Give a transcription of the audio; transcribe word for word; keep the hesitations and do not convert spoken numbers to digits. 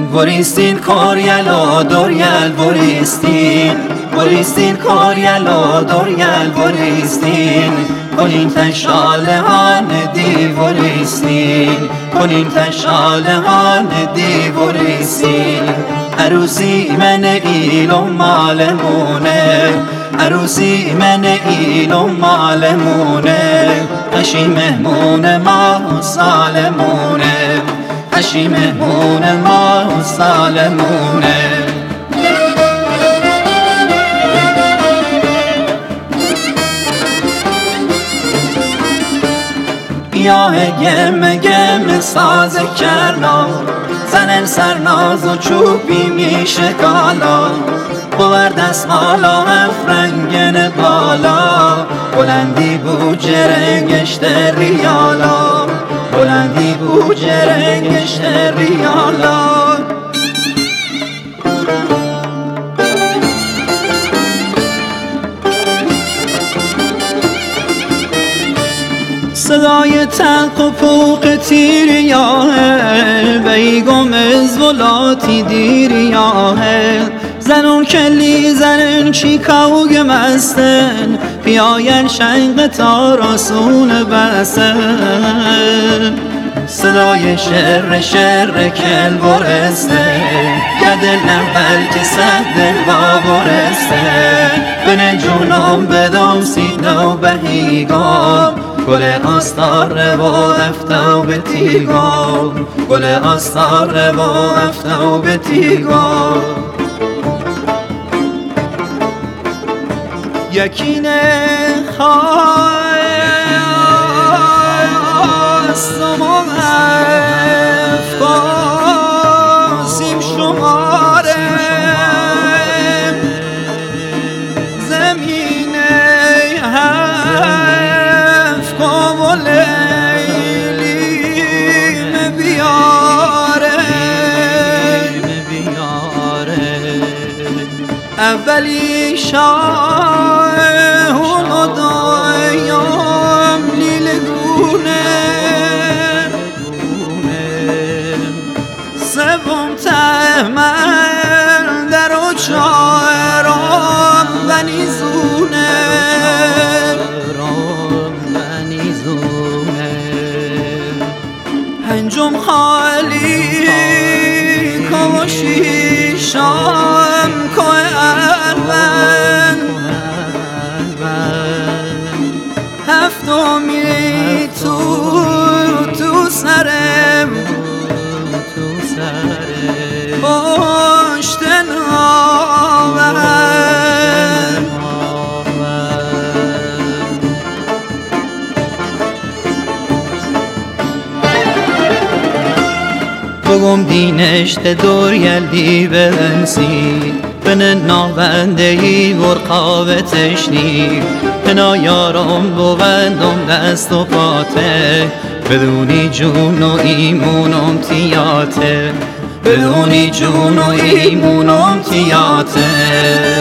وریستین کاریلا دوریل وریستین وریستین کاریلا دوریل وریستین کنین تشاله هان دی وریستین کنین تشاله هان دی وریستین عروسی من ایلو مالمونه عروسی من ایلو مالمونه اشی مهمون ما سالمونه اشی مهمون ما سالمونه یا گم گم ساز کرنا زنن سرناز و چوبی میشه کالا بور دستمالا افرنگن بالا بلندی بو جرنگش در ریالا بلندی بو جرنگش در ریالا صدای تق و پوق تیر یاهه بیگم از ولاتی دیر یاهه زنون کلی زنن چی کوگ مستن پیاین شنگ تا رسول بسن صدای شر شر کل برسته گدل نبل که صد دل با برسته بن جونم بدم سیدو بهیگام گل آستار و افتو به تیگام گل آستار و افتو به تیگام یکینه خواستم و افقاسیم شماره زمینه هفقام و لیلیم بیاره اولی شاه و دایم لیلگونه سوم تهمن در و چهارم بنیزونه پنجم خالی که شیشم که ارون هفتمی تو تو سرم پشت ناون بگم دینشت دور یلدی بنسی بن ناونده ای ورقاوه تشنی بنا یارم بوندم دست و پاته بدونی جون و ایمونم تیاته بدونی جون و ایمونم تیاته